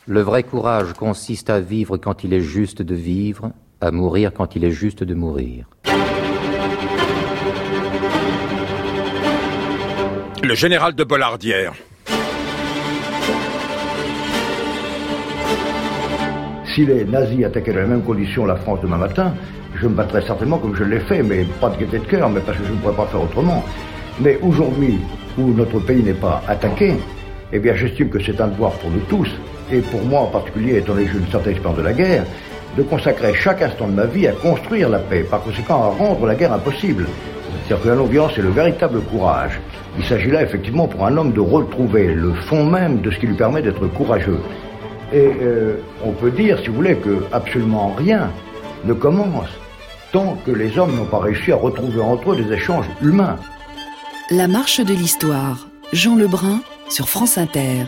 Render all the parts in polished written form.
Le vrai courage consiste à vivre quand il est juste de vivre, à mourir quand il est juste de mourir. Le général de Bollardière. Si les nazis attaquaient dans les mêmes conditions la France demain matin, je me battrais certainement comme je l'ai fait, mais pas de gaieté de cœur, mais parce que je ne pourrais pas faire autrement. Mais aujourd'hui, où notre pays n'est pas attaqué, eh bien j'estime que c'est un devoir pour nous tous, et pour moi en particulier, étant donné que j'ai une certaine expérience de la guerre, de consacrer chaque instant de ma vie à construire la paix, par conséquent à rendre la guerre impossible. C'est-à-dire que la non-violence est le véritable courage. Il s'agit là effectivement pour un homme de retrouver le fond même de ce qui lui permet d'être courageux. Et on peut dire, si vous voulez, que absolument rien ne commence tant que les hommes n'ont pas réussi à retrouver entre eux des échanges humains. La marche de l'histoire, Jean Lebrun sur France Inter.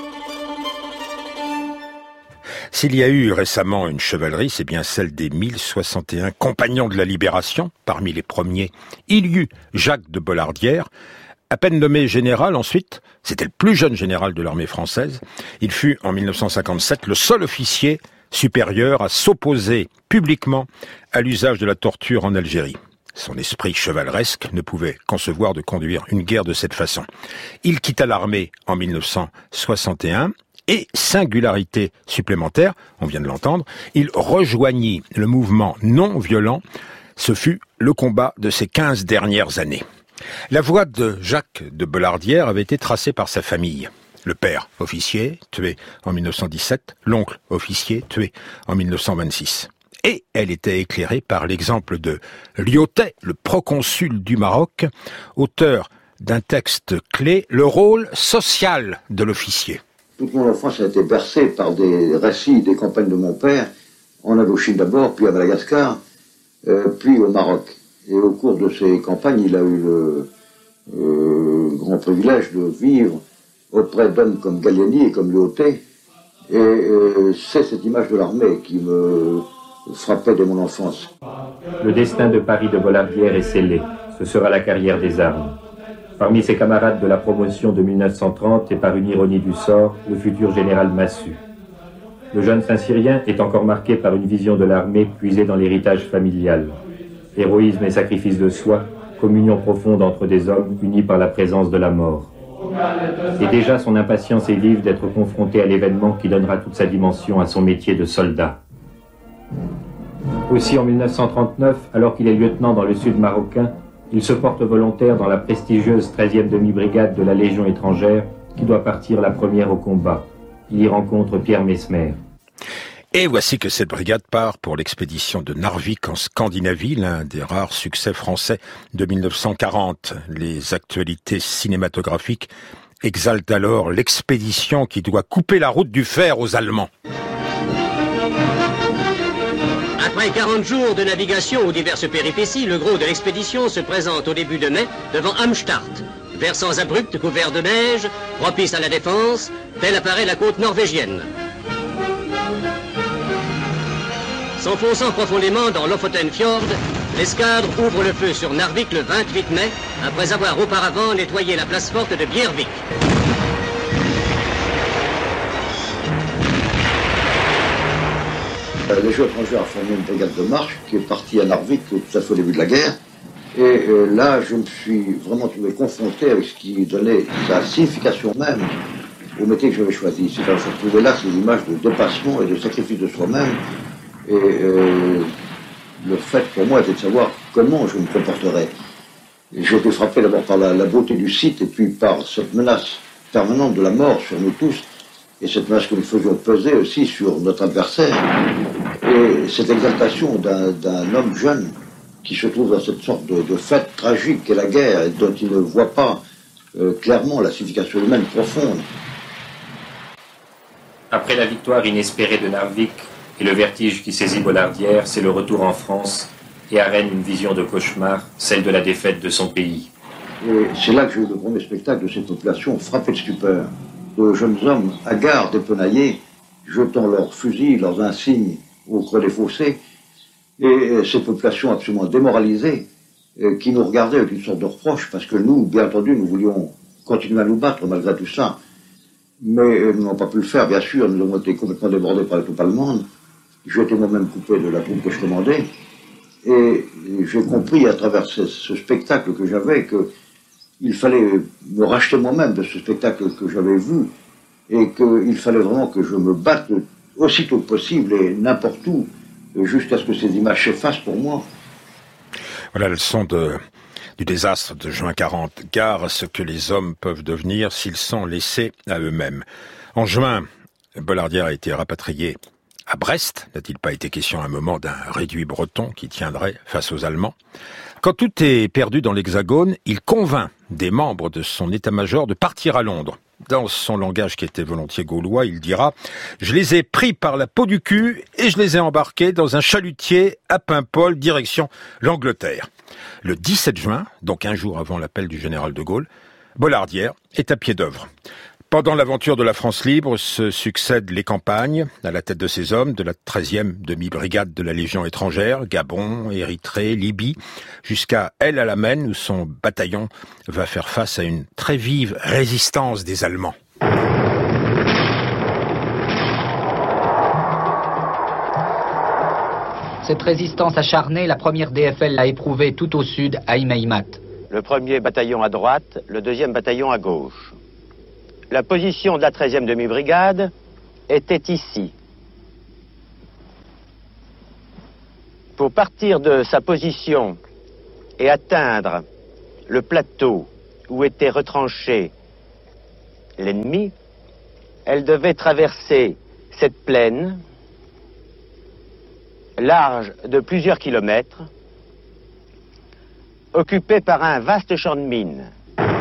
S'il y a eu récemment une chevalerie, c'est bien celle des 1061 compagnons de la Libération. Parmi les premiers, il y eut Jacques de Bollardière. À peine nommé général ensuite, c'était le plus jeune général de l'armée française. Il fut en 1957 le seul officier supérieur à s'opposer publiquement à l'usage de la torture en Algérie. Son esprit chevaleresque ne pouvait concevoir de conduire une guerre de cette façon. Il quitta l'armée en 1961 et, singularité supplémentaire, on vient de l'entendre, il rejoignit le mouvement non violent. Ce fut le combat de ces 15 dernières années. La voie de Jacques de Bollardière avait été tracée par sa famille. Le père, officier, tué en 1917, l'oncle, officier, tué en 1926. Et elle était éclairée par l'exemple de Lyautey, le proconsul du Maroc, auteur d'un texte clé, le rôle social de l'officier. Toute mon enfance a été bercée par des récits des campagnes de mon père, en Indochine d'abord, puis à Madagascar, puis au Maroc. Et au cours de ces campagnes, il a eu le grand privilège de vivre auprès d'hommes comme Gallieni et comme Lyautey. Et c'est cette image de l'armée qui me frappait dès mon enfance. Le destin de Paris de Bollardière est scellé. Ce sera la carrière des armes. Parmi ses camarades de la promotion de 1930 et par une ironie du sort, le futur général Massu. Le jeune Saint-Cyrien est encore marqué par une vision de l'armée puisée dans l'héritage familial. Héroïsme et sacrifice de soi, communion profonde entre des hommes unis par la présence de la mort. Et déjà son impatience est vive d'être confronté à l'événement qui donnera toute sa dimension à son métier de soldat. Aussi en 1939, alors qu'il est lieutenant dans le sud marocain, il se porte volontaire dans la prestigieuse 13e demi-brigade de la Légion étrangère qui doit partir la première au combat. Il y rencontre Pierre Messmer. Et voici que cette brigade part pour l'expédition de Narvik en Scandinavie, l'un des rares succès français de 1940. Les actualités cinématographiques exaltent alors l'expédition qui doit couper la route du fer aux Allemands. Après 40 jours de navigation aux diverses péripéties, le gros de l'expédition se présente au début de mai devant Amstart. Versants abrupts couverts de neige, propices à la défense, telle apparaît la côte norvégienne. S'enfonçant profondément dans Lofoten Fjord, l'escadre ouvre le feu sur Narvik le 28 mai, après avoir auparavant nettoyé la place forte de Bjervik. Les Légion étrangère a formé une brigade de marche qui est partie à Narvik tout à fait au début de la guerre. Et là, je me suis vraiment trouvé confronté avec ce qui donnait sa signification même au métier que j'avais choisi. C'est-à-dire que je retrouvais là ces images de dépassement et de sacrifice de soi-même. Et le fait pour moi était de savoir comment je me comporterais. J'ai été frappé d'abord par la beauté du site et puis par cette menace permanente de la mort sur nous tous et cette menace que nous faisions peser aussi sur notre adversaire et cette exaltation d'un homme jeune qui se trouve dans cette sorte de fête tragique qu'est la guerre et dont il ne voit pas clairement la signification humaine profonde. Après la victoire inespérée de Narvik et le vertige qui saisit Bollardière, c'est le retour en France et à Rennes une vision de cauchemar, celle de la défaite de son pays. Et c'est là que j'ai eu le premier spectacle de cette population frappée de stupeur. De jeunes hommes hagards, dépenaillés, jetant leurs fusils, leurs insignes au creux des fossés, et cette population absolument démoralisée, qui nous regardait avec une sorte de reproche, parce que nous, bien entendu, nous voulions continuer à nous battre malgré tout ça. Mais nous n'avons pas pu le faire, bien sûr. Nous avons été complètement débordés par les troupes allemandes. J'ai été moi-même coupé de la troupe que je commandais. Et j'ai compris à travers ce spectacle que j'avais qu'il fallait me racheter moi-même de ce spectacle que j'avais vu et qu'il fallait vraiment que je me batte aussitôt que possible et n'importe où jusqu'à ce que ces images s'effacent pour moi. Voilà la leçon du désastre de juin 40. Gare à ce que les hommes peuvent devenir s'ils sont laissés à eux-mêmes. En juin, Bollardière a été rapatrié à Brest. N'a-t-il pas été question à un moment d'un réduit breton qui tiendrait face aux Allemands? Quand tout est perdu dans l'Hexagone, il convainc des membres de son état-major de partir à Londres. Dans son langage qui était volontiers gaulois, il dira « Je les ai pris par la peau du cul et je les ai embarqués dans un chalutier à Paimpol, direction l'Angleterre. » Le 17 juin, donc un jour avant l'appel du général de Gaulle, Bollardière est à pied d'œuvre. Pendant l'aventure de la France libre se succèdent les campagnes, à la tête de ces hommes, de la 13e demi-brigade de la Légion étrangère, Gabon, Érythrée, Libye, jusqu'à El Alamein, où son bataillon va faire face à une très vive résistance des Allemands. Cette résistance acharnée, la première DFL l'a éprouvée tout au sud, à Imeimat. Le premier bataillon à droite, le deuxième bataillon à gauche. La position de la 13e demi-brigade était ici. Pour partir de sa position et atteindre le plateau où était retranché l'ennemi, elle devait traverser cette plaine large de plusieurs kilomètres, occupée par un vaste champ de mines.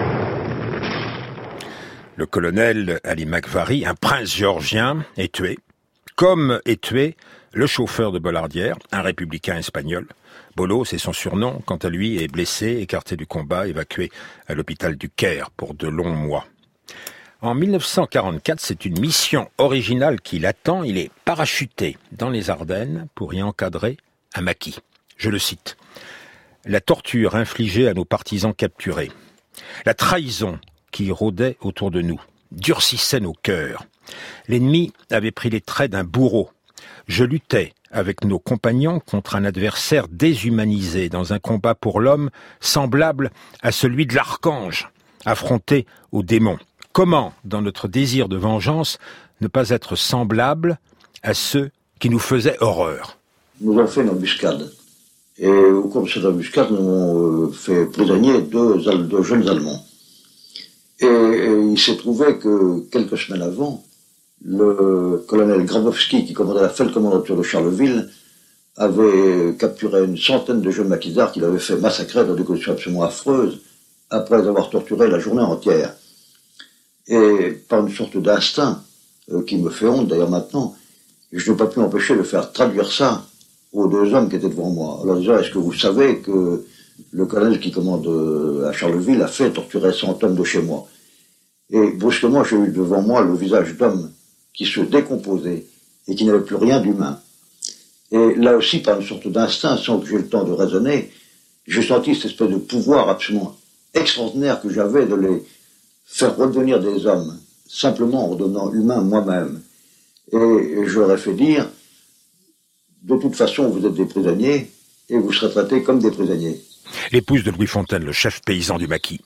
Le colonel Ali Makvari, un prince géorgien, est tué, comme est tué le chauffeur de Bollardière, un républicain espagnol. Bolo, c'est son surnom, quant à lui, est blessé, écarté du combat, évacué à l'hôpital du Caire pour de longs mois. En 1944, c'est une mission originale qui l'attend. Il est parachuté dans les Ardennes pour y encadrer un maquis. Je le cite. « La torture infligée à nos partisans capturés, la trahison qui rôdait autour de nous, durcissait nos cœurs. L'ennemi avait pris les traits d'un bourreau. Je luttais avec nos compagnons contre un adversaire déshumanisé dans un combat pour l'homme semblable à celui de l'archange, affronté au démon. Comment, dans notre désir de vengeance, ne pas être semblable à ceux qui nous faisaient horreur ?» Nous avons fait une embuscade. Et au cours de cette embuscade, nous avons fait prisonnier deux jeunes Allemands. Et il s'est trouvé que quelques semaines avant, le colonel Grabowski, qui commandait la feldkommandatur de Charleville, avait capturé une centaine de jeunes maquisards qu'il avait fait massacrer dans des conditions absolument affreuses, après les avoir torturés la journée entière. Et par une sorte d'instinct, qui me fait honte d'ailleurs maintenant, je n'ai pas pu m'empêcher de faire traduire ça aux deux hommes qui étaient devant moi. Alors disant, est-ce que vous savez que le colonel qui commande à Charleville a fait torturer 100 hommes de chez moi? Et brusquement, j'ai eu devant moi le visage d'homme qui se décomposait et qui n'avait plus rien d'humain. Et là aussi, par une sorte d'instinct, sans que j'aie le temps de raisonner, j'ai senti cette espèce de pouvoir absolument extraordinaire que j'avais de les faire redevenir des hommes, simplement en redevenant humain moi-même. Et je leur ai fait dire, de toute façon, vous êtes des prisonniers et vous serez traités comme des prisonniers. L'épouse de Louis Fontaine, le chef paysan du maquis.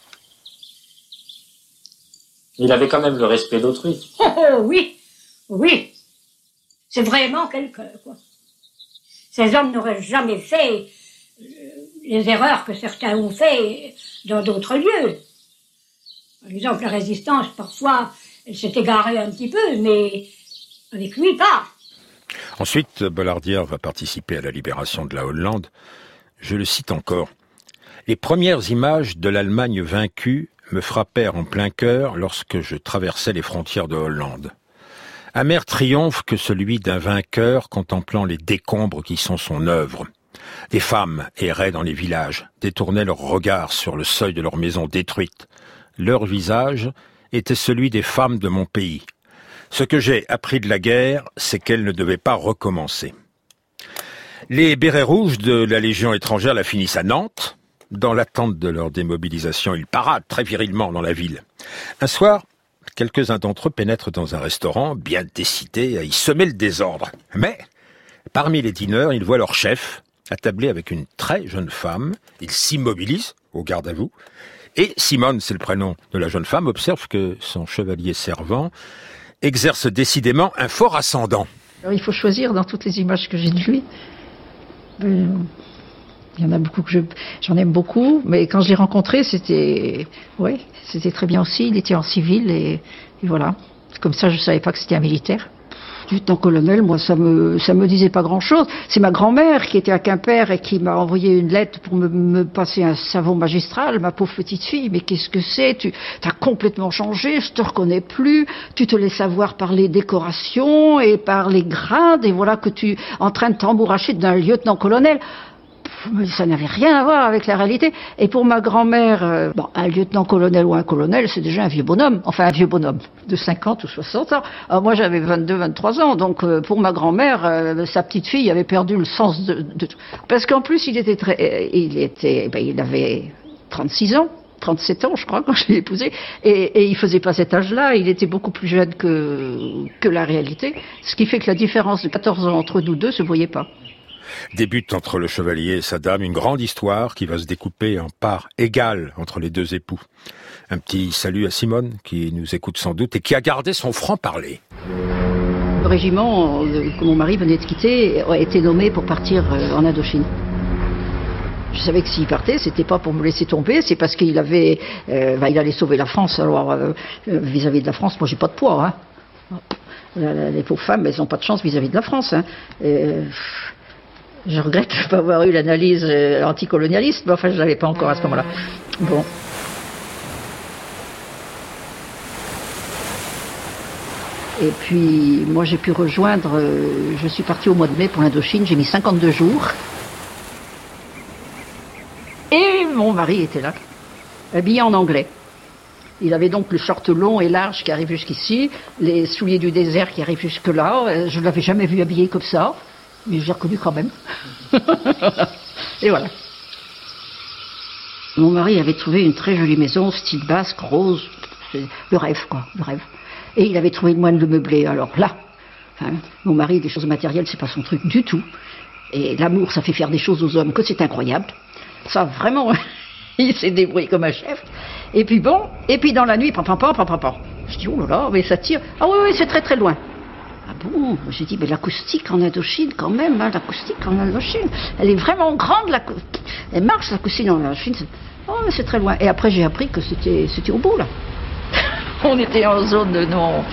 Il avait quand même le respect d'autrui. Oui, oui. C'est vraiment quelqu'un, quoi. Ces hommes n'auraient jamais fait les erreurs que certains ont fait dans d'autres lieux. Par exemple, la résistance, parfois, elle s'est égarée un petit peu, mais avec lui, pas. Ensuite, Bollardière va participer à la libération de la Hollande. Je le cite encore. « Les premières images de l'Allemagne vaincue me frappèrent en plein cœur lorsque je traversais les frontières de Hollande. Amer triomphe que celui d'un vainqueur contemplant les décombres qui sont son œuvre. Des femmes erraient dans les villages, détournaient leur regard sur le seuil de leur maison détruite. Leur visage était celui des femmes de mon pays. Ce que j'ai appris de la guerre, c'est qu'elle ne devait pas recommencer. » Les bérets rouges de la Légion étrangère la finissent à Nantes. Dans l'attente de leur démobilisation, ils paradent très virilement dans la ville. Un soir, quelques-uns d'entre eux pénètrent dans un restaurant, bien décidés à y semer le désordre. Mais, parmi les dîneurs, ils voient leur chef attablé avec une très jeune femme. Ils s'immobilisent au garde à vous. Et Simone, c'est le prénom de la jeune femme, observe que son chevalier servant exerce décidément un fort ascendant. Alors, il faut choisir dans toutes les images que j'ai de lui. Il y en a beaucoup que j'en aime beaucoup, mais quand je l'ai rencontré, c'était très bien aussi. Il était en civil et voilà. Comme ça, je savais pas que c'était un militaire. Lieutenant-colonel, moi, ça me disait pas grand-chose. C'est ma grand-mère qui était à Quimper et qui m'a envoyé une lettre pour me passer un savon magistral. Ma pauvre petite fille, mais qu'est-ce que c'est? Tu as complètement changé, je te reconnais plus. Tu te laisses avoir par les décorations et par les grades, et voilà que tu es en train de t'embourracher d'un lieutenant-colonel. Mais ça n'avait rien à voir avec la réalité. Et pour ma grand-mère, un lieutenant-colonel ou un colonel, c'est déjà un vieux bonhomme. Enfin, un vieux bonhomme de 50 ou 60 ans. Alors, moi, j'avais 22, 23 ans. Donc, pour ma grand-mère, sa petite fille avait perdu le sens de... Parce qu'en plus, il avait 36 ans. 37 ans, je crois, quand je l'ai épousé. Et il faisait pas cet âge-là. Il était beaucoup plus jeune que la réalité. Ce qui fait que la différence de 14 ans entre nous deux se voyait pas. Débute entre le chevalier et sa dame une grande histoire qui va se découper en parts égales entre les deux époux. Un petit salut à Simone, qui nous écoute sans doute et qui a gardé son franc-parler. Le régiment que mon mari venait de quitter a été nommé pour partir en Indochine. Je savais que s'il partait, c'était pas pour me laisser tomber, c'est parce qu'il il allait sauver la France. Alors, vis-à-vis de la France, moi j'ai pas de poids. Hein. Les pauvres femmes, elles ont pas de chance vis-à-vis de la France. Hein. Je regrette de ne pas avoir eu l'analyse anticolonialiste, mais enfin, je ne l'avais pas encore à ce moment-là. Bon. Et puis, moi, j'ai pu rejoindre... je suis partie au mois de mai pour l'Indochine, j'ai mis 52 jours. Et mon mari était là, habillé en anglais. Il avait donc le short long et large qui arrive jusqu'ici, les souliers du désert qui arrivent jusque-là. Je ne l'avais jamais vu habillé comme ça. Mais j'ai reconnu quand même. Et voilà. Mon mari avait trouvé une très jolie maison, style basque, rose. Le rêve, quoi, le rêve. Et il avait trouvé une moine de meubler. Alors là, mon mari, des choses matérielles, c'est pas son truc du tout. Et l'amour, ça fait faire des choses aux hommes que c'est incroyable. Ça, vraiment, il s'est débrouillé comme un chef. Et puis bon, dans la nuit, pam. Je dis, oh là là, mais ça tire. Ah oui, c'est très très loin. Ah bon, j'ai dit, mais l'acoustique en Indochine quand même, hein, l'acoustique en Indochine, elle est vraiment grande, elle marche l'acoustique en Indochine, oh mais c'est très loin. Et après j'ai appris que c'était au bout là. On était en zone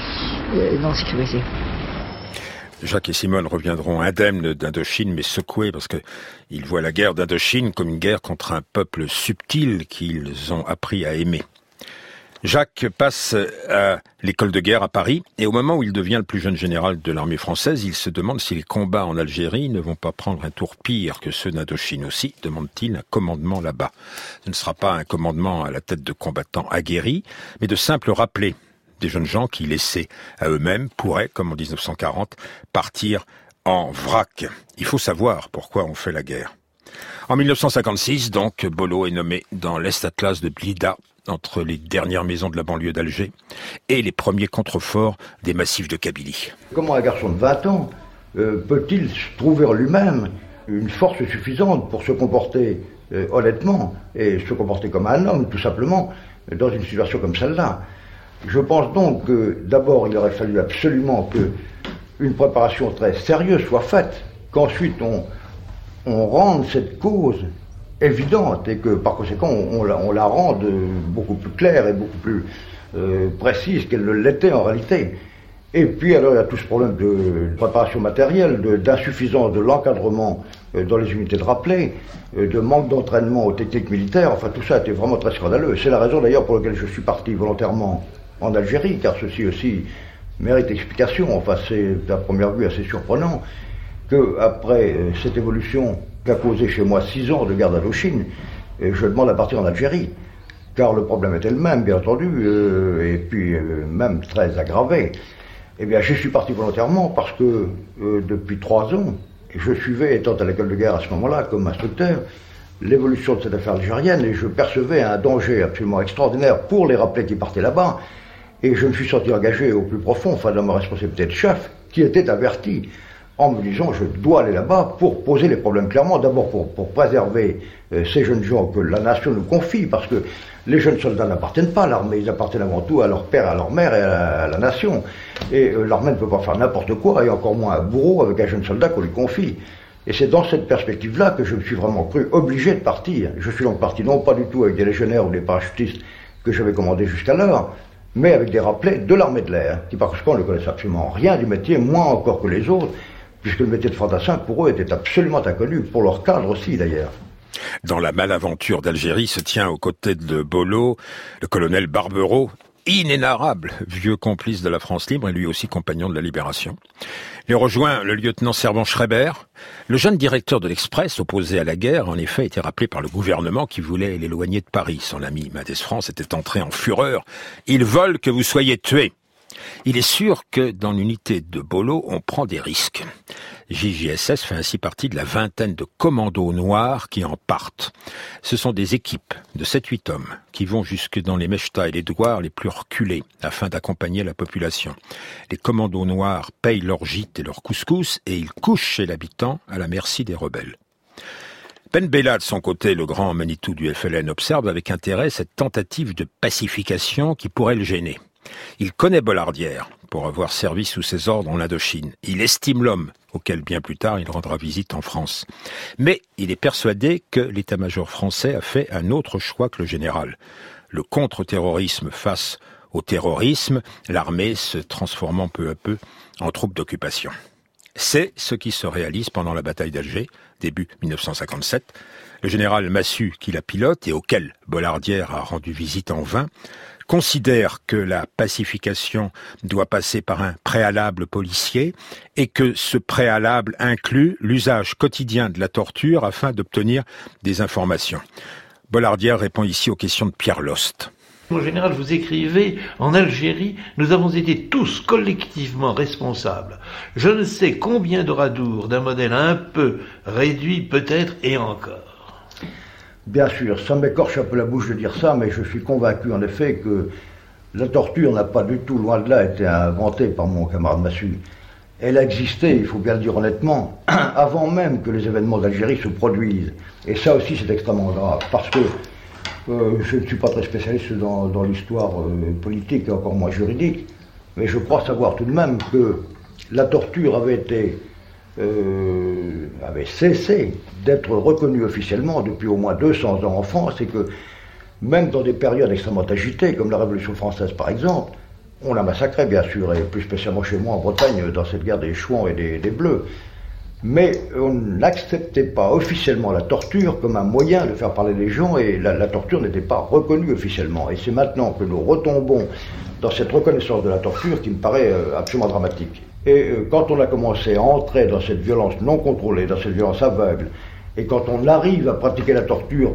non sécurisée. Jacques et Simone reviendront indemnes d'Indochine, mais secoués parce qu'ils voient la guerre d'Indochine comme une guerre contre un peuple subtil qu'ils ont appris à aimer. Jacques passe à l'école de guerre à Paris et au moment où il devient le plus jeune général de l'armée française, il se demande si les combats en Algérie ne vont pas prendre un tour pire que ceux d'Indochine aussi, demande-t-il un commandement là-bas. Ce ne sera pas un commandement à la tête de combattants aguerris, mais de simples rappelés. Des jeunes gens qui, laissés à eux-mêmes, pourraient, comme en 1940, partir en vrac. Il faut savoir pourquoi on fait la guerre. En 1956, donc, Bolo est nommé dans l'Est-Atlas de Blida, entre les dernières maisons de la banlieue d'Alger et les premiers contreforts des massifs de Kabylie. Comment un garçon de 20 ans peut-il trouver en lui-même une force suffisante pour se comporter honnêtement et se comporter comme un homme, tout simplement, dans une situation comme celle-là? Je pense donc que d'abord il aurait fallu absolument qu'une préparation très sérieuse soit faite, qu'ensuite on rende cette cause évidente et que par conséquent on la rende beaucoup plus claire et beaucoup plus précise qu'elle ne l'était en réalité. Et puis alors il y a tout ce problème de préparation matérielle, d'insuffisance de l'encadrement dans les unités de rappelé, de manque d'entraînement aux techniques militaires, enfin tout ça était vraiment très scandaleux. C'est la raison d'ailleurs pour laquelle je suis parti volontairement en Algérie, car ceci aussi mérite explication. Enfin c'est à première vue assez surprenant qu'après cette évolution qu'a causé chez moi 6 ans de guerre d'Indochine, je demande à partir en Algérie. Car le problème était le même, bien entendu, et puis même très aggravé. Eh bien, je suis parti volontairement parce que depuis 3 ans, je suivais, étant à l'école de guerre à ce moment-là, comme instructeur, l'évolution de cette affaire algérienne, et je percevais un danger absolument extraordinaire pour les rappelés qui partaient là-bas, Et je me suis senti engagé au plus profond, dans ma responsabilité de chef, qui était averti, en me disant je dois aller là-bas pour poser les problèmes clairement, d'abord pour préserver ces jeunes gens que la nation nous confie, parce que les jeunes soldats n'appartiennent pas à l'armée, ils appartiennent avant tout à leur père, à leur mère et à la nation. Et l'armée ne peut pas faire n'importe quoi, et encore moins un bourreau avec un jeune soldat qu'on lui confie. Et c'est dans cette perspective-là que je me suis vraiment cru obligé de partir. Je suis donc parti non pas du tout avec des légionnaires ou des parachutistes que j'avais commandés jusqu'alors, mais avec des rappelés de l'armée de l'air, qui par conséquent ne connaissent absolument rien du métier, moins encore que les autres, puisque le métier de fantassin pour eux était absolument inconnu, pour leur cadre aussi d'ailleurs. Dans la malaventure d'Algérie se tient aux côtés de Bolo le colonel Barbereau, inénarrable vieux complice de la France libre et lui aussi compagnon de la Libération. Il rejoint le lieutenant-sergent Schreiber. Le jeune directeur de l'Express, opposé à la guerre, en effet, était rappelé par le gouvernement qui voulait l'éloigner de Paris. Son ami Mendès France était entré en fureur. « Ils veulent que vous soyez tués !» Il est sûr que dans l'unité de Bolo, on prend des risques. JJSS fait ainsi partie de la vingtaine de commandos noirs qui en partent. Ce sont des équipes de 7-8 hommes qui vont jusque dans les Mechta et les douars les plus reculés afin d'accompagner la population. Les commandos noirs payent leur gîte et leur couscous et ils couchent chez l'habitant à la merci des rebelles. Ben Bella, de son côté, le grand Manitou du FLN, observe avec intérêt cette tentative de pacification qui pourrait le gêner. Il connaît Bollardière pour avoir servi sous ses ordres en Indochine. Il estime l'homme, auquel bien plus tard il rendra visite en France. Mais il est persuadé que l'état-major français a fait un autre choix que le général. Le contre-terrorisme face au terrorisme, l'armée se transformant peu à peu en troupe d'occupation. C'est ce qui se réalise pendant la bataille d'Alger, début 1957. Le général Massu, qui la pilote et auquel Bollardière a rendu visite en vain, considère que la pacification doit passer par un préalable policier et que ce préalable inclut l'usage quotidien de la torture afin d'obtenir des informations. Bollardière répond ici aux questions de Pierre Lost. Mon général, vous écrivez, en Algérie, nous avons été tous collectivement responsables. Je ne sais combien de radours d'un modèle un peu réduit peut-être et encore. Bien sûr, ça m'écorche un peu la bouche de dire ça, mais je suis convaincu en effet que la torture n'a pas du tout, loin de là, été inventée par mon camarade Massu. Elle a existé, il faut bien le dire honnêtement, avant même que les événements d'Algérie se produisent. Et ça aussi c'est extrêmement grave, parce que je ne suis pas très spécialiste dans l'histoire politique et encore moins juridique, mais je crois savoir tout de même que la torture avait cessé d'être reconnue officiellement depuis au moins 200 ans en France, et que même dans des périodes extrêmement agitées, comme la Révolution française par exemple, on l'a massacré bien sûr, et plus spécialement chez moi en Bretagne, dans cette guerre des Chouans et des Bleus. Mais on n'acceptait pas officiellement la torture comme un moyen de faire parler les gens, et la torture n'était pas reconnue officiellement. Et c'est maintenant que nous retombons dans cette reconnaissance de la torture qui me paraît absolument dramatique. Et quand on a commencé à entrer dans cette violence non contrôlée, dans cette violence aveugle, et quand on arrive à pratiquer la torture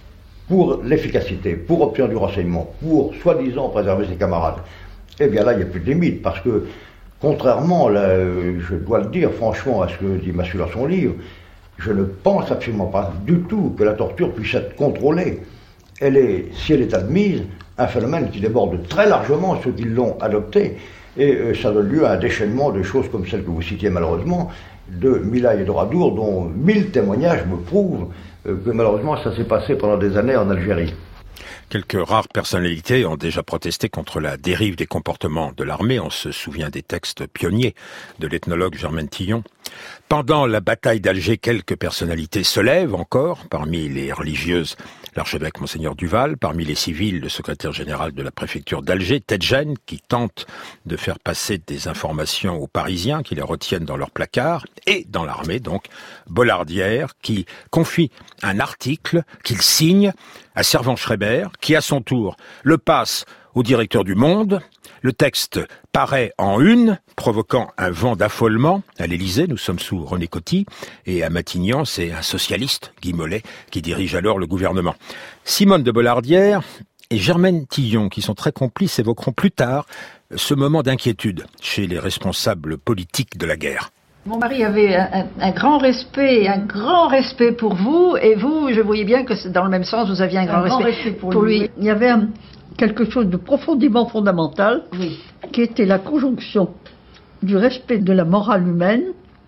pour l'efficacité, pour obtenir du renseignement, pour soi-disant préserver ses camarades, eh bien là il n'y a plus de limite, parce que contrairement, là, je dois le dire franchement à ce que dit Massu dans son livre, je ne pense absolument pas du tout que la torture puisse être contrôlée. Elle est, si elle est admise, un phénomène qui déborde très largement ceux qui l'ont adopté, et ça donne lieu à un déchaînement de choses comme celles que vous citiez malheureusement, de Milaï et de Radour, dont 1000 témoignages me prouvent que malheureusement ça s'est passé pendant des années en Algérie. Quelques rares personnalités ont déjà protesté contre la dérive des comportements de l'armée. On se souvient des textes pionniers de l'ethnologue Germaine Tillon. Pendant la bataille d'Alger, quelques personnalités se lèvent encore. Parmi les religieuses, l'archevêque Monseigneur Duval. Parmi les civils, le secrétaire général de la préfecture d'Alger, Tedjen, qui tente de faire passer des informations aux Parisiens qui les retiennent dans leur placard. Et dans l'armée, donc, Bollardière, qui confie un article qu'il signe à Servan Schreiber, qui à son tour le passe au directeur du Monde. Le texte paraît en une, provoquant un vent d'affolement. À l'Élysée, nous sommes sous René Coty, et à Matignon, c'est un socialiste, Guy Mollet, qui dirige alors le gouvernement. Simone de Bollardière et Germaine Tillon, qui sont très complices, évoqueront plus tard ce moment d'inquiétude chez les responsables politiques de la guerre. Mon mari avait un grand respect pour vous, et vous, je voyais bien que dans le même sens, vous aviez un grand respect pour lui. Il y avait quelque chose de profondément fondamental, qui était la conjonction du respect de la morale humaine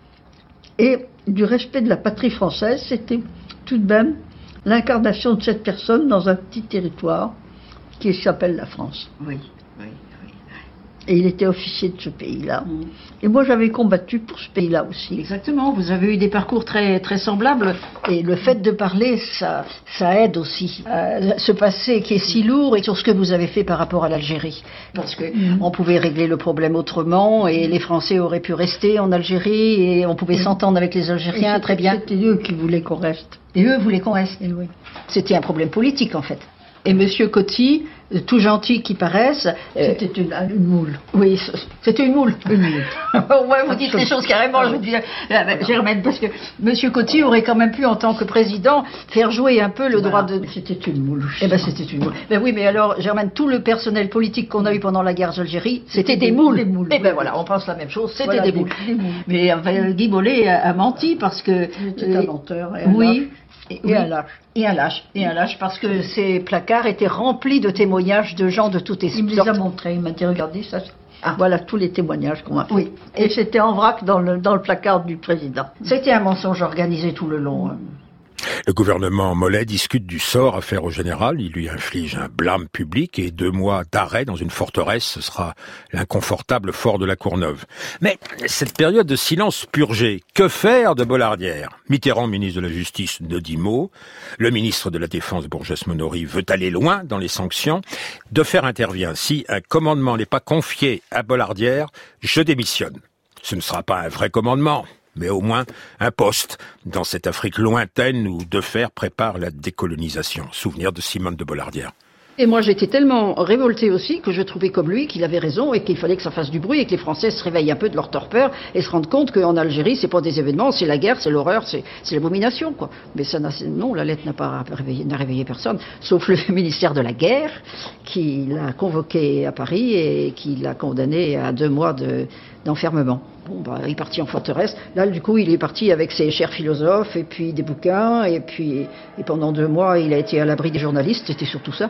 et du respect de la patrie française. C'était tout de même l'incarnation de cette personne dans un petit territoire qui s'appelle la France. Oui. Et il était officier de ce pays-là. Et moi, j'avais combattu pour ce pays-là aussi. Exactement, vous avez eu des parcours très, très semblables. Et le fait de parler, ça aide aussi. Ce passé qui est si lourd et sur ce que vous avez fait par rapport à l'Algérie. Parce que on pouvait régler le problème autrement et les Français auraient pu rester en Algérie et on pouvait s'entendre avec les Algériens très bien. C'était eux qui voulaient qu'on reste. Et eux voulaient qu'on reste. Et oui. C'était un problème politique en fait. Et Monsieur Coty, tout gentil qu'il paraisse... C'était une moule. Oui, c'était une moule. Une moule. Ouais, vous dites les choses carrément, je dis, Germaine, parce que Monsieur Coty aurait quand même pu, en tant que président, faire jouer un peu le droit de... C'était une moule. Eh ben, c'était une moule. Ben oui, mais alors, Germaine, tout le personnel politique qu'on a eu pendant la guerre d'Algérie, c'était des moules. Eh ben voilà, on pense la même chose, c'était des moules. Mais Guy Mollet a menti parce que... C'était un menteur. Oui. Et un lâche. Et un lâche, parce que ces placards étaient remplis de témoignages de gens de toutes sortes. Il me les a montrés, il m'a dit, regardez, ça, voilà tous les témoignages qu'on m'a fait. Oui. Et c'était en vrac dans le placard du président. C'était un mensonge organisé tout le long. Le gouvernement Mollet discute du sort à faire au général. Il lui inflige un blâme public et 2 mois d'arrêt dans une forteresse. Ce sera l'inconfortable fort de la Courneuve. Mais cette période de silence purgé, que faire de Bollardière ? Mitterrand, ministre de la Justice, ne dit mot. Le ministre de la Défense, Bourgès-Monory, veut aller loin dans les sanctions. Defer intervient. Si un commandement n'est pas confié à Bollardière, je démissionne. Ce ne sera pas un vrai commandement, mais au moins un poste dans cette Afrique lointaine où Defer prépare la décolonisation. Souvenir de Simone de Bollardière. Et moi j'étais tellement révoltée aussi que je trouvais comme lui qu'il avait raison et qu'il fallait que ça fasse du bruit et que les Français se réveillent un peu de leur torpeur et se rendent compte qu'en Algérie c'est pas des événements, c'est la guerre, c'est l'horreur, c'est l'abomination quoi. Mais ça non, la lettre n'a réveillé personne, sauf le ministère de la guerre qui l'a convoqué à Paris et qui l'a condamné à 2 mois d'enfermement. Bon, il est parti en forteresse. Là, du coup, il est parti avec ses chers philosophes et puis des bouquins. Et pendant 2 mois, il a été à l'abri des journalistes. C'était surtout ça.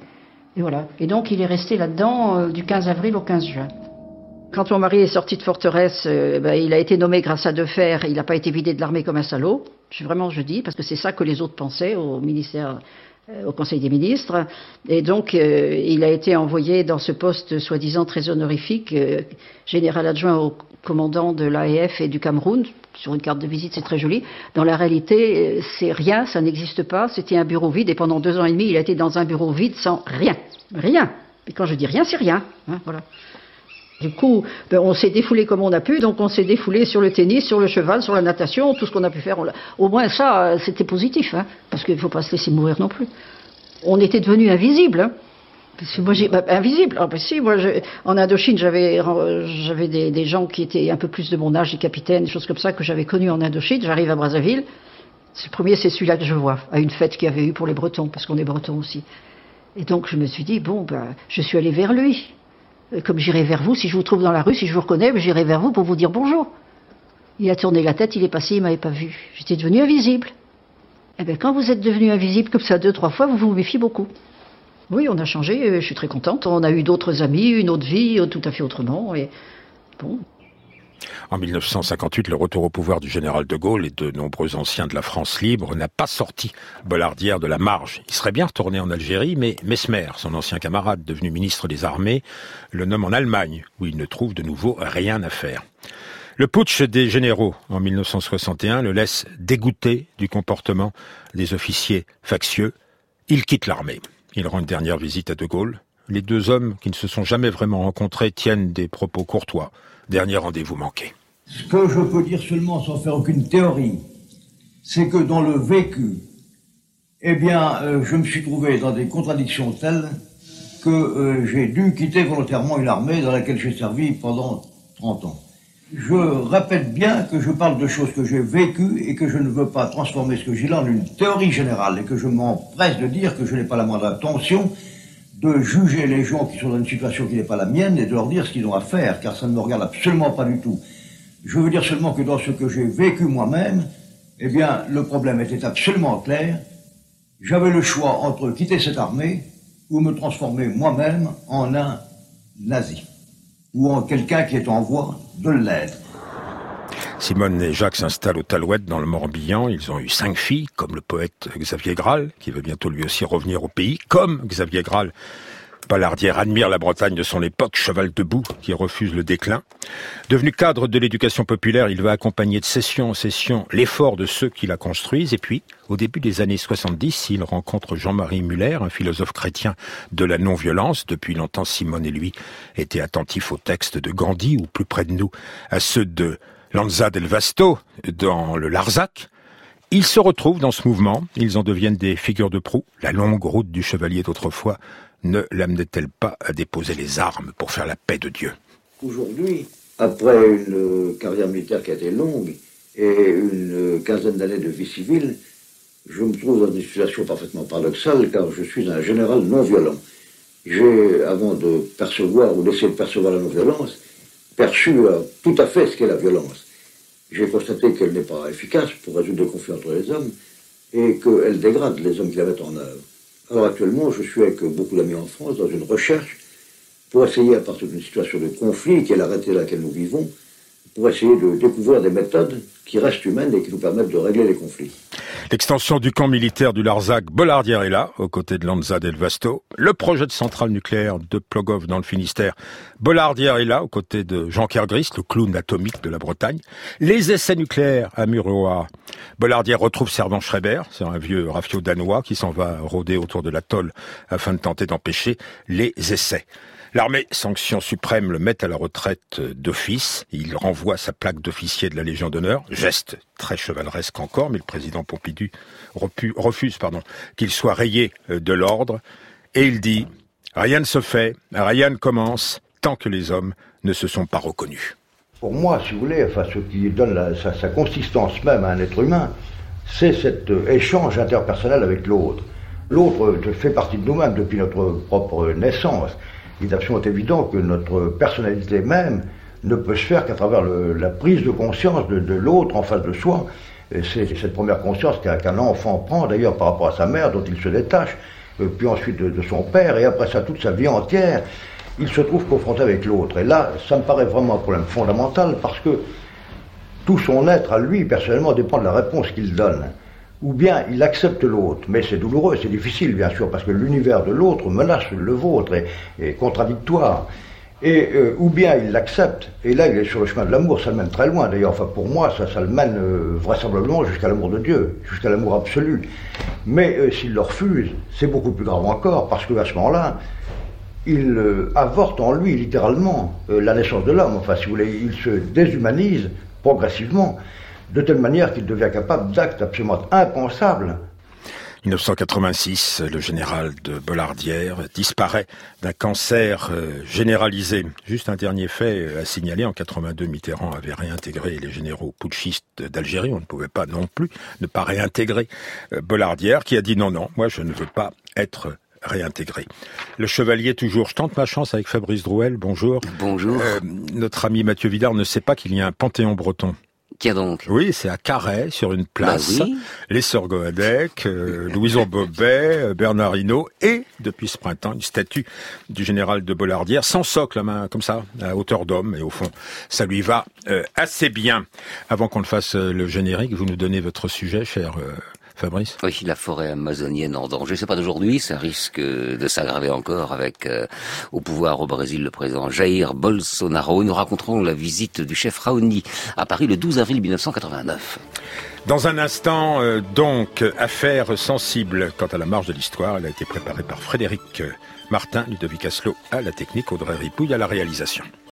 Et voilà. Et donc, il est resté là-dedans du 15 avril au 15 juin. Quand mon mari est sorti de forteresse, il a été nommé grâce à Defer. Il n'a pas été vidé de l'armée comme un salaud. Je dis, parce que c'est ça que les autres pensaient au ministère... au Conseil des ministres, et donc il a été envoyé dans ce poste soi-disant très honorifique, général adjoint au commandant de l'AEF et du Cameroun. Sur une carte de visite, c'est très joli. Dans la réalité, c'est rien, ça n'existe pas. C'était un bureau vide, et pendant 2 ans et demi, il a été dans un bureau vide sans rien. Rien. Et quand je dis rien, c'est rien. Voilà. Du coup, on s'est défoulé comme on a pu, donc on s'est défoulé sur le tennis, sur le cheval, sur la natation, tout ce qu'on a pu faire. Au moins ça, c'était positif, parce qu'il ne faut pas se laisser mourir non plus. On était devenus invisibles. Parce que moi, invisible. En Indochine, j'avais des gens qui étaient un peu plus de mon âge, des capitaines, des choses comme ça que j'avais connus en Indochine. J'arrive à Brazzaville. Le premier, c'est celui-là que je vois, à une fête qu'il y avait eu pour les Bretons, parce qu'on est Bretons aussi. Et donc je me suis dit, je suis allé vers lui. Comme j'irai vers vous, si je vous trouve dans la rue, si je vous reconnais, j'irai vers vous pour vous dire bonjour. Il a tourné la tête, il est passé, il m'avait pas vu. J'étais devenu invisible. Eh bien, quand vous êtes devenu invisible comme ça 2-3 fois, vous vous méfiez beaucoup. Oui, on a changé, je suis très contente. On a eu d'autres amis, une autre vie, tout à fait autrement. Et bon. En 1958, le retour au pouvoir du général de Gaulle et de nombreux anciens de la France libre n'a pas sorti Bollardière de la marge. Il serait bien retourné en Algérie, mais Mesmer, son ancien camarade devenu ministre des Armées, le nomme en Allemagne, où il ne trouve de nouveau rien à faire. Le putsch des généraux en 1961 le laisse dégoûté du comportement des officiers factieux. Il quitte l'armée. Il rend une dernière visite à de Gaulle. Les 2 hommes qui ne se sont jamais vraiment rencontrés tiennent des propos courtois. Dernier rendez-vous manqué. Ce que je peux dire seulement sans faire aucune théorie, c'est que dans le vécu, je me suis trouvé dans des contradictions telles que j'ai dû quitter volontairement une armée dans laquelle j'ai servi pendant 30 ans. Je répète bien que je parle de choses que j'ai vécues et que je ne veux pas transformer ce que j'ai là en une théorie générale et que je m'empresse de dire que je n'ai pas la moindre intention de juger les gens qui sont dans une situation qui n'est pas la mienne et de leur dire ce qu'ils ont à faire, car ça ne me regarde absolument pas du tout. Je veux dire seulement que dans ce que j'ai vécu moi-même, eh bien, le problème était absolument clair. J'avais le choix entre quitter cette armée ou me transformer moi-même en un nazi, ou en quelqu'un qui est en voie de l'être. Simone et Jacques s'installent au Talouette dans le Morbihan. Ils ont eu 5 filles, comme le poète Xavier Graal, qui veut bientôt lui aussi revenir au pays. Comme Xavier Graal, Bollardière admire la Bretagne de son époque, cheval debout, qui refuse le déclin. Devenu cadre de l'éducation populaire, il va accompagner de session en session l'effort de ceux qui la construisent. Et puis, au début des années 70, il rencontre Jean-Marie Muller, un philosophe chrétien de la non-violence. Depuis longtemps, Simone et lui étaient attentifs aux textes de Gandhi, ou plus près de nous, à ceux de Lanza del Vasto, dans le Larzac. Ils se retrouvent dans ce mouvement, ils en deviennent des figures de proue. La longue route du chevalier d'autrefois ne l'amenait-elle pas à déposer les armes pour faire la paix de Dieu? Aujourd'hui, après une carrière militaire qui a été longue et une quinzaine d'années de vie civile, je me trouve dans une situation parfaitement paradoxale car je suis un général non violent. J'ai, avant de percevoir ou d'essayer de percevoir la non-violence, perçu tout à fait ce qu'est la violence. J'ai constaté qu'elle n'est pas efficace pour résoudre des conflits entre les hommes et qu'elle dégrade les hommes qui la mettent en œuvre. Alors actuellement, je suis avec beaucoup d'amis en France dans une recherche pour essayer, à partir d'une situation de conflit, qui est la réalité dans laquelle nous vivons, pour essayer de découvrir des méthodes qui restent humaines et qui nous permettent de régler les conflits. L'extension du camp militaire du Larzac, Bollardière est là, aux côtés de Lanza del Vasto. Le projet de centrale nucléaire de Plogoff dans le Finistère, Bollardière est là, aux côtés de Jean Kergris, le clown atomique de la Bretagne. Les essais nucléaires à Mururoa, Bollardière retrouve Servan Schreiber, c'est un vieux rafio danois qui s'en va rôder autour de l'atoll afin de tenter d'empêcher les essais. L'armée, sanction suprême, le met à la retraite d'office. Il renvoie sa plaque d'officier de la Légion d'honneur. Geste très chevaleresque encore, mais le président Pompidou refuse qu'il soit rayé de l'ordre. Et il dit « Rien ne se fait, rien ne commence, tant que les hommes ne se sont pas reconnus. » Pour moi, si vous voulez, ce qui donne sa consistance même à un être humain, c'est cet échange interpersonnel avec l'autre. L'autre fait partie de nous-mêmes depuis notre propre naissance. Il est absolument évident que notre personnalité même ne peut se faire qu'à travers la prise de conscience de l'autre en face de soi. Et c'est cette première conscience qu'un enfant prend d'ailleurs par rapport à sa mère dont il se détache, puis ensuite de son père, et après ça toute sa vie entière, il se trouve confronté avec l'autre. Et là, ça me paraît vraiment un problème fondamental parce que tout son être à lui, personnellement, dépend de la réponse qu'il donne. Ou bien il accepte l'autre, mais c'est douloureux, c'est difficile bien sûr, parce que l'univers de l'autre menace le vôtre, est contradictoire. Ou bien il l'accepte, et là il est sur le chemin de l'amour, ça le mène très loin d'ailleurs, pour moi ça le mène vraisemblablement jusqu'à l'amour de Dieu, jusqu'à l'amour absolu. Mais s'il le refuse, c'est beaucoup plus grave encore, parce qu'à ce moment-là, il avorte en lui littéralement la naissance de l'homme, si vous voulez, il se déshumanise progressivement, de telle manière qu'il devient capable d'actes absolument impensables. 1986, le général de Bollardière disparaît d'un cancer généralisé. Juste un dernier fait à signaler, en 82, Mitterrand avait réintégré les généraux putschistes d'Algérie. On ne pouvait pas non plus ne pas réintégrer Bollardière, qui a dit non, moi je ne veux pas être réintégré. Le chevalier toujours. Je tente ma chance avec Fabrice Drouel. Bonjour. Bonjour. Notre ami Mathieu Vidard ne sait pas qu'il y a un panthéon breton. Tiens donc. Oui, c'est à Carhaix, sur une place. Bah oui. Les sœurs Goadec, Louison Bobet, Bernard Hinault, et, depuis ce printemps, une statue du général de Bollardière, sans socle, la main, comme ça, à hauteur d'homme, et au fond, ça lui va assez bien. Avant qu'on ne fasse le générique, vous nous donnez votre sujet, cher Fabrice? Oui, la forêt amazonienne en danger. C'est pas d'aujourd'hui, ça risque de s'aggraver encore avec au pouvoir au Brésil le président Jair Bolsonaro. Nous raconterons la visite du chef Raoni à Paris le 12 avril 1989. Dans un instant, donc, affaire sensible quant à la marche de l'histoire. Elle a été préparée par Frédéric Martin, Ludovic Asselot à la technique, Audrey Ripouille à la réalisation.